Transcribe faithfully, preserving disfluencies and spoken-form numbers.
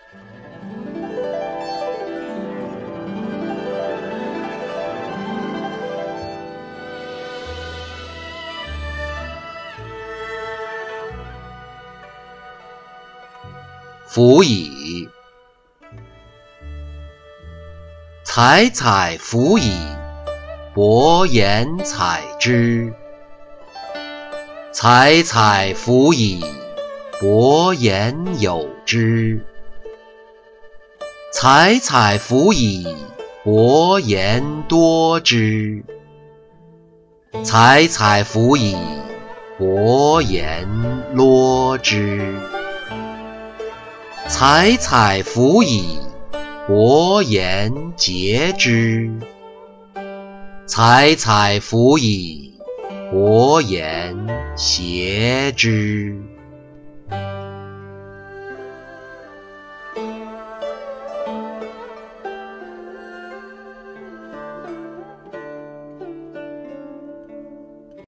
辅以，采采辅以，薄言采之。采采辅以，薄言有之。采采辅以，薄言多之。采采辅以，薄言啰之。采采辅以，薄言节之。采采辅以，薄言谐之。